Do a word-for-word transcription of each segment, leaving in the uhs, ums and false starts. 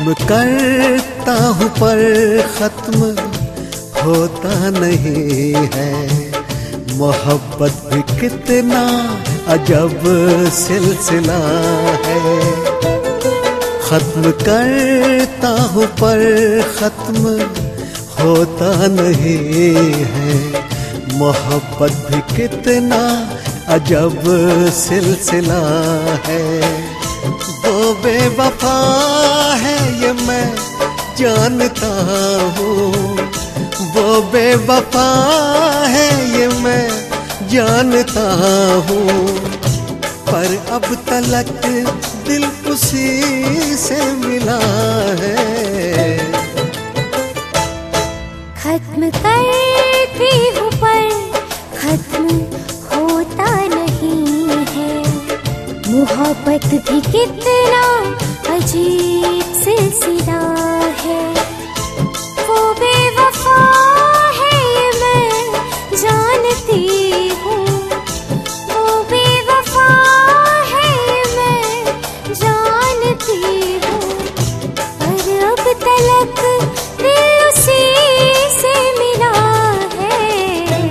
खत्म करता हूँ पर खत्म होता नहीं है। मोहब्बत भी कितना अजब सिलसिला है। खत्म करता हूँ पर खत्म होता नहीं है। मोहब्बत भी कितना अजब सिलसिला है। वो बेवफा है ये मैं जानता हूँ, वो बेवफा है ये मैं जानता हूँ, पर अब तलक दिल उसी से मिला है। खत्म करती हूँ पर खत्म होता नहीं है। मोहब्बत भी कितना अजीब सिलसिला है। वो बेवफा है ये मैं जानती हूँ, वो बेवफा है ये मैं जानती हूँ, पर अब तलक दिल उसी से मिला है।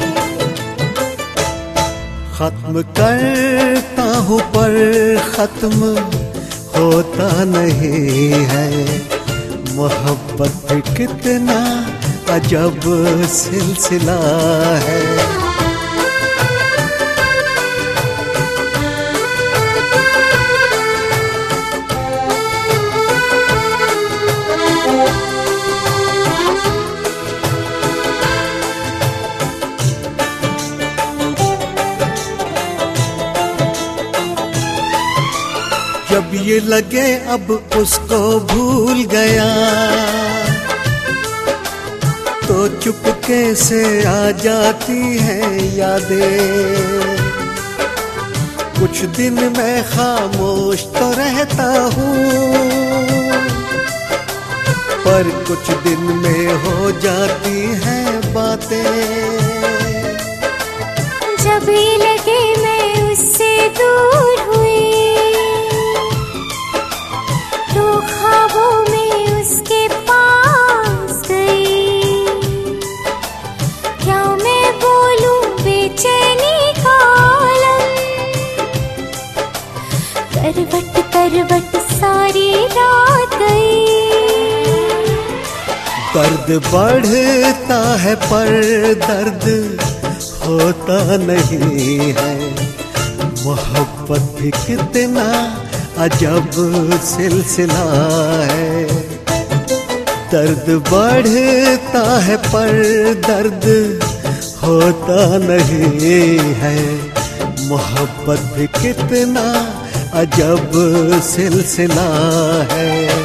खत्म करता हूँ पर खत्म होता नहीं है। मोहब्बत भी कितना अजब सिलसिला है। जब ये लगे अब उसको भूल गया, तो चुपके से आ जाती है यादें। कुछ दिन मैं खामोश तो रहता हूँ, पर कुछ दिन में हो जाती हैं बातें। जब ये लगे मैं उससे दूर हुई, ख्वाबों में उसके पास गई। क्या मैं बोलूं बेचैनी का आलम, करवट करवट सारी रात गई। दर्द बढ़ता है पर दर्द होता नहीं है। मोहब्बत भी कितना अजब सिलसिला है। दर्द बढ़ता है पर दर्द होता नहीं है। मोहब्बत भी कितना अजब सिलसिला है।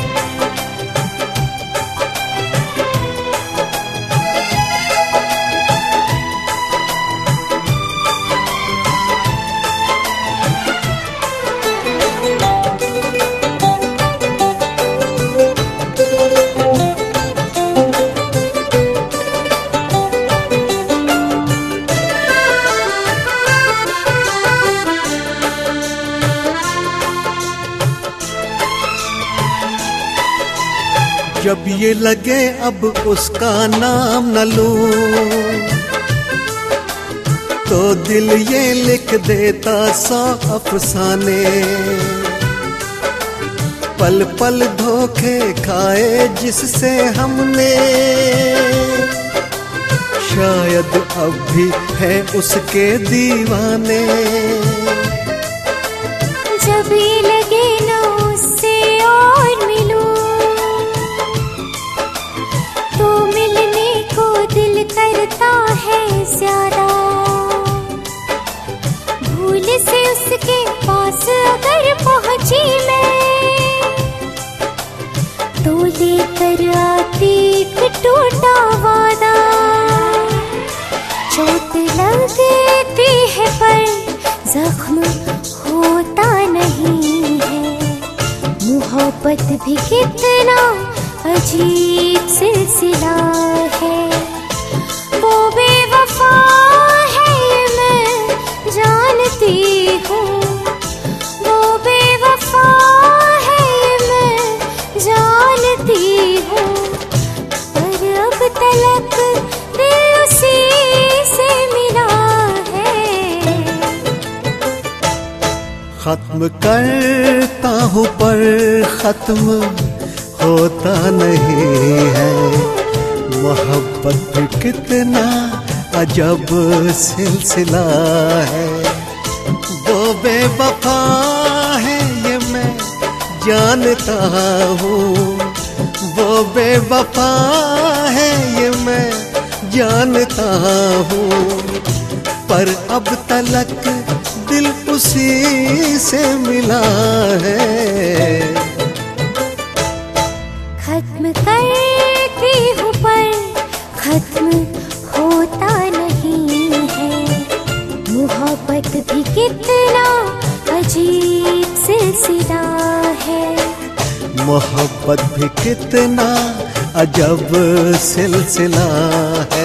जब ये लगे अब उसका नाम न लूं, तो दिल ये लिख देता सौ अफसाने। पल पल धोखे खाए जिससे हमने, शायद अब भी है उसके दीवाने। जब ये लगे ना उससे और मिलूं, तो मिलने को दिल करता है ज्यादा। भूल से उसके पास अगर पहुंची मैं, तो लेकर आती एक टूटा वादा। चोट लगती है पर जख्म होता नहीं है। मोहब्बत भी कितना अजीब सिलसिला है। वो बेवफा है ये मैं जानती हूँ, वो बेवफा है ये मैं जानती करती हूँ, पर अब तलक दिल उसी से मिला है। खत्म करता हूँ पर खत्म होता नहीं है, मोहब्बत भी कितना अजब सिलसिला है। वो बेवफा है ये मैं जानता हूँ, वो बेवफा है ये मैं जानता हूँ, पर अब तलक दिल उसी से मिला है। खत्म करती हूँ पर खत्म होता नहीं है, मोहब्बत भी कितना अजीब सिलसिला है। मोहब्बत भी कितना अजब सिलसिला है।